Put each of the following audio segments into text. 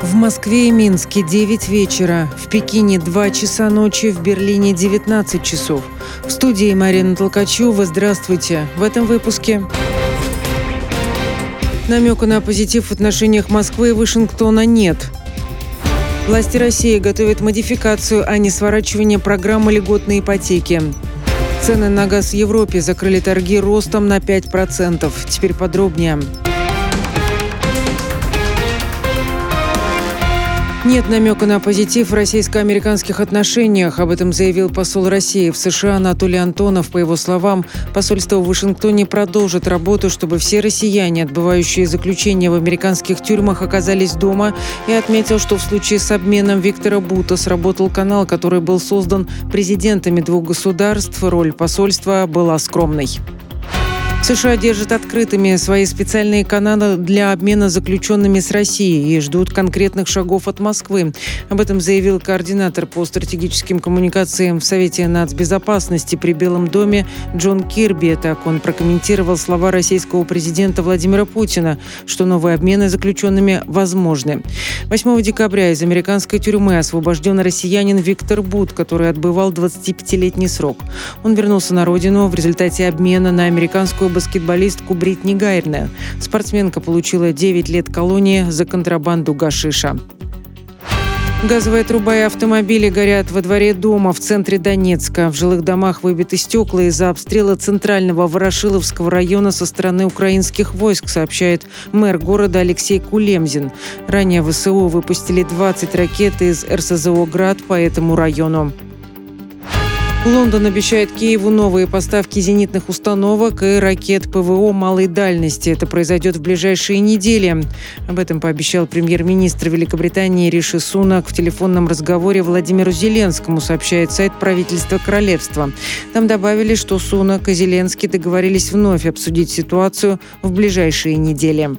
В Москве и Минске 9 вечера, в Пекине 2 часа ночи, в Берлине 19 часов. В студии Марина Толкачева. Здравствуйте. В этом выпуске намека на позитив в отношениях Москвы и Вашингтона нет. Власти России готовят модификацию, а не сворачивание программы льготной ипотеки. Цены на газ в Европе закрыли торги ростом на 5%. Теперь подробнее. Нет намека на позитив в российско-американских отношениях. Об этом заявил посол России в США Анатолий Антонов. По его словам, посольство в Вашингтоне продолжит работу, чтобы все россияне, отбывающие заключение в американских тюрьмах, оказались дома, и отметил, что в случае с обменом Виктора Бута сработал канал, который был создан президентами двух государств. Роль посольства была скромной. США держат открытыми свои специальные каналы для обмена заключенными с Россией и ждут конкретных шагов от Москвы. Об этом заявил координатор по стратегическим коммуникациям в Совете нацбезопасности при Белом доме Джон Кирби. Так он прокомментировал слова российского президента Владимира Путина, что новые обмены заключенными возможны. 8 декабря из американской тюрьмы освобожден россиянин Виктор Бут, который отбывал 25-летний срок. Он вернулся на родину в результате обмена на американскую баскетболистку Бритни Гайрне. Спортсменка получила 9 лет колонии за контрабанду гашиша. Газовая труба и автомобили горят во дворе дома в центре Донецка. В жилых домах выбиты стекла из-за обстрела центрального Ворошиловского района со стороны украинских войск, сообщает мэр города Алексей Кулемзин. Ранее ВСУ выпустили 20 ракет из РСЗО «Град» по этому району. Лондон обещает Киеву новые поставки зенитных установок и ракет ПВО малой дальности. Это произойдет в ближайшие недели. Об этом пообещал премьер-министр Великобритании Риши Сунак в телефонном разговоре Владимиру Зеленскому, сообщает сайт правительства королевства. Там добавили, что Сунак и Зеленский договорились вновь обсудить ситуацию в ближайшие недели.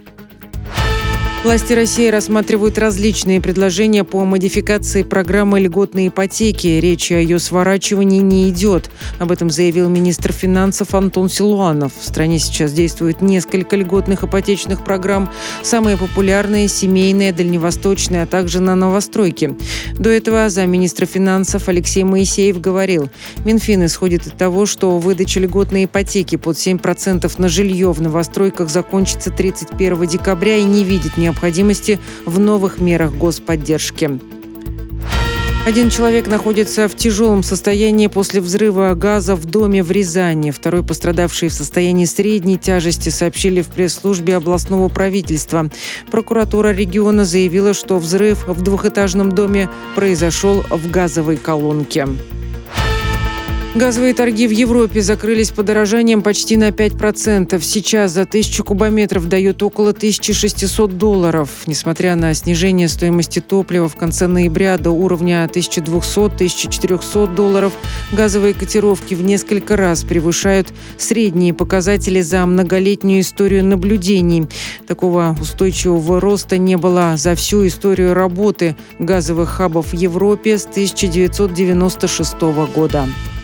Власти России рассматривают различные предложения по модификации программы льготной ипотеки. Речи о ее сворачивании не идет. Об этом заявил министр финансов Антон Силуанов. В стране сейчас действует несколько льготных ипотечных программ. Самые популярные – семейная, дальневосточная, а также на новостройки. До этого замминистра финансов Алексей Моисеев говорил, Минфин исходит от того, что выдача льготной ипотеки под 7% на жилье в новостройках закончится 31 декабря и не видит необходимости в новых мерах господдержки. Один человек находится в тяжелом состоянии после взрыва газа в доме в Рязани. Второй пострадавший в состоянии средней тяжести, сообщили в пресс-службе областного правительства. Прокуратура региона заявила, что взрыв в двухэтажном доме произошел в газовой колонке. Газовые торги в Европе закрылись подорожанием почти на 5%. Сейчас за 1000 кубометров дают около $1600. Несмотря на снижение стоимости топлива в конце ноября до уровня $1200-1400, газовые котировки в несколько раз превышают средние показатели за многолетнюю историю наблюдений. Такого устойчивого роста не было за всю историю работы газовых хабов в Европе с 1996 года.